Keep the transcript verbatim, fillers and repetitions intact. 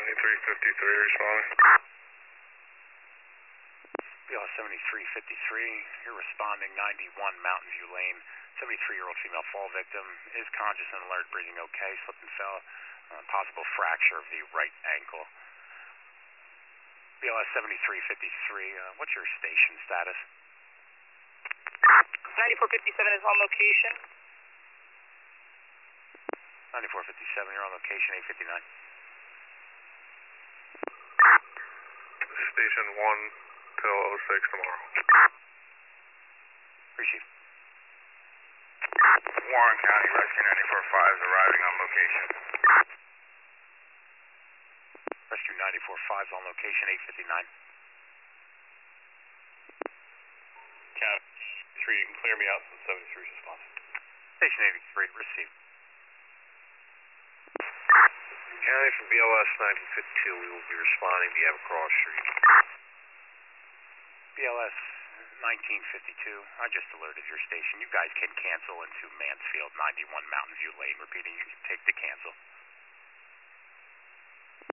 seventy-three fifty-three responding. B L S seventy-three fifty-three, you're responding ninety-one Mountain View Lane. seventy-three-year-old female fall victim is conscious and alert, breathing okay, slipped and fell. Uh, possible fracture of the right ankle. B L S seventy-three fifty-three, uh, what's your station status? ninety-four fifty-seven is on location. ninety-four fifty-seven, you're on location, eight fifty-nine. Station one till oh six tomorrow. Appreciate it. Warren County Rescue ninety-four five is arriving on location. Rescue ninety-four five is on location, eight fifty-nine. County three, you can clear me out since seventy-three is responsive. Station eighty-three, received. County from B L S nineteen fifty-two, we will be responding to Abercross Street. B L S nineteen fifty-two, I just alerted your station. You guys can cancel into Mansfield, ninety-one Mountain View Lane. Repeating, you can take the cancel.